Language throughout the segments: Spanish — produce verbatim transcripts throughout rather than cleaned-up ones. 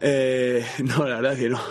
Eh, no, la verdad que no.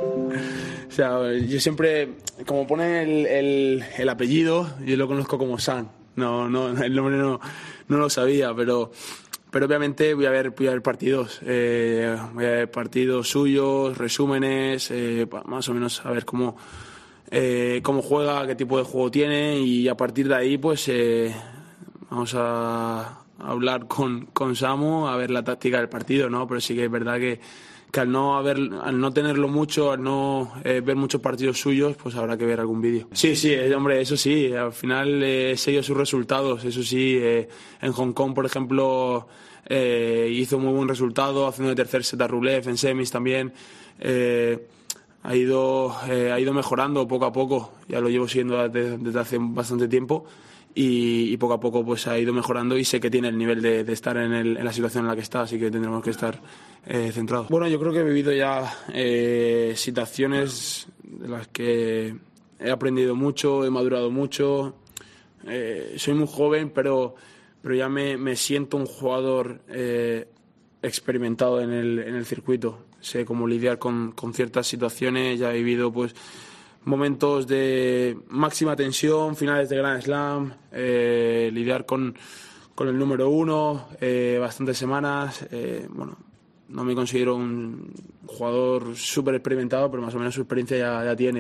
O sea, yo siempre, como pone el, el, el apellido, yo lo conozco como San. No, no, el nombre no, no lo sabía, pero, pero obviamente voy a ver, voy a ver partidos. Eh, voy a ver partidos suyos, resúmenes, eh, más o menos a ver cómo, eh, cómo juega, qué tipo de juego tiene, y a partir de ahí, pues eh, vamos a hablar con, con Samu, a ver la táctica del partido, ¿no? Pero sí que es verdad que que al no haber, al no tenerlo mucho, al no eh, ver muchos partidos suyos, pues habrá que ver algún vídeo. Sí, sí, eh, hombre, eso sí, al final eh, he seguido sus resultados, eso sí, eh, en Hong Kong, por ejemplo, eh, hizo muy buen resultado, haciendo de tercer set a Rublev, en semis también, eh, ha ido, eh, ha ido mejorando poco a poco, ya lo llevo siguiendo desde, desde hace bastante tiempo. Y, y poco a poco pues ha ido mejorando y sé que tiene el nivel de, de estar en, el, en la situación en la que está, así que tendremos que estar eh, centrados. Bueno, yo creo que he vivido ya eh, situaciones de las que he aprendido mucho, he madurado mucho, eh, soy muy joven, pero, pero ya me, me siento un jugador eh, experimentado en el, en el circuito. Sé cómo lidiar con, con ciertas situaciones, ya he vivido pues momentos de máxima tensión, finales de Grand Slam, eh, lidiar con, con el número uno, eh, bastantes semanas. Eh, bueno, no me considero un jugador súper experimentado, pero más o menos su experiencia ya, ya tiene.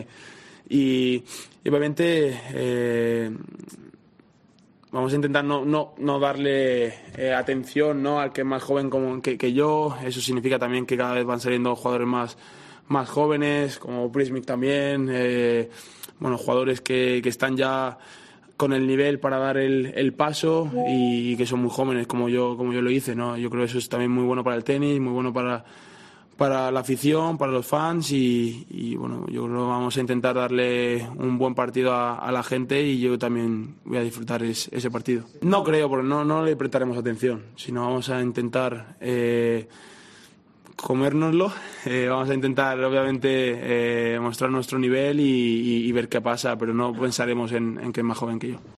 Y, y obviamente eh, vamos a intentar no, no, no darle eh, atención, ¿no?, al que es más joven como que, que yo. Eso significa también que cada vez van saliendo jugadores más más jóvenes, como Prismic también, eh, bueno, jugadores que, que están ya con el nivel para dar el, el paso y, y que son muy jóvenes, como yo como yo lo hice, ¿no? Yo creo que eso es también muy bueno para el tenis, muy bueno para, para la afición, para los fans y, y bueno, yo creo que vamos a intentar darle un buen partido a, a la gente y yo también voy a disfrutar es, ese partido. No creo, porque no, no le prestaremos atención, sino vamos a intentar Eh, comérnoslo, eh, vamos a intentar obviamente eh, mostrar nuestro nivel y, y, y ver qué pasa, pero no pensaremos en, en que es más joven que yo.